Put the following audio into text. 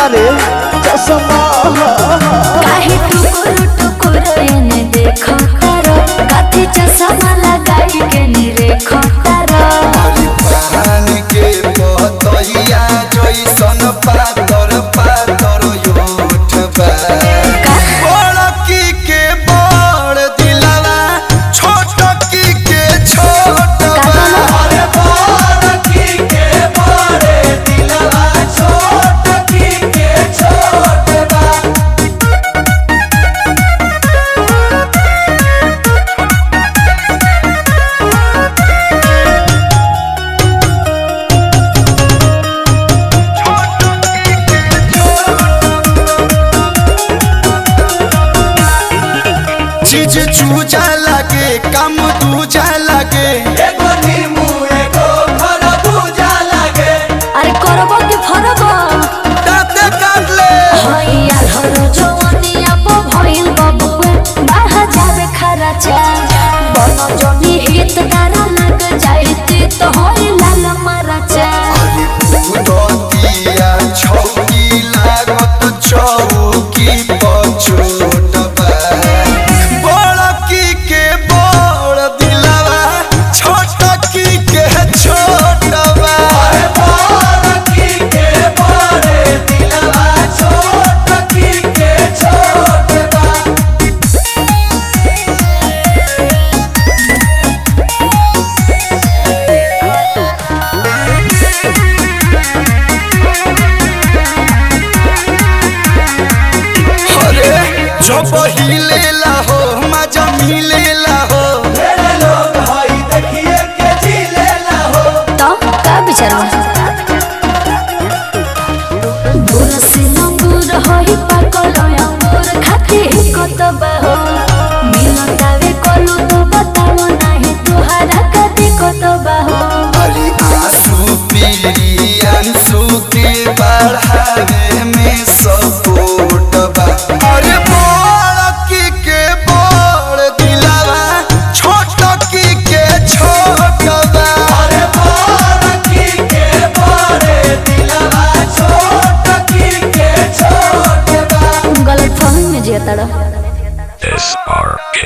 रे चश्मा काहे टुकुर टुकुर एने देखो करो कथी चश्मा लगाई के नी रेखो करो पान के पतैया जैसन पातर पातर ओठबा बड़की के बड़ दिलवा छोटकी के छोटबा अरे बड़की के बड़ दिलवा छोटकी के छोटबा चीज चूजा लगे कम दूजा लगे एगो नीमू एगो खरबूजा लगे अरे करबो कि फरबो दाते काट ले भैया धरो जवानिया पो भइल बबुआ बाहा जावे खराचा बन जनी हित तारा लग जाइती तो होई लाल मराचा अरे उदतिया छौकी लागत चौकी पछोटबा बड़की के बड़ दिलवा छोटकी के छोटबा अरे बड़की के बड़ दिलवा छोटकी के छोटबा जब हिलेला हो मजा मिलेला हो मेरे लोग हई देखिए के जिलेला हो तो का विचारवा दूर से अंगूर होई पाकल अंगूर खाती कतबा हो मिलतावे कलू तो बताओ नाही तुहारा कदी कतबा हो अरे आंसू पीरी आंसू के बढ़ावे में सपोर्ट बा अरे बड़की के बड़ दिलवा छोटकी के छोटबा अरे बड़की के बड़ दिलवा छोटकी के छोटबा गलत फहमी में जिया तड़ा SRK.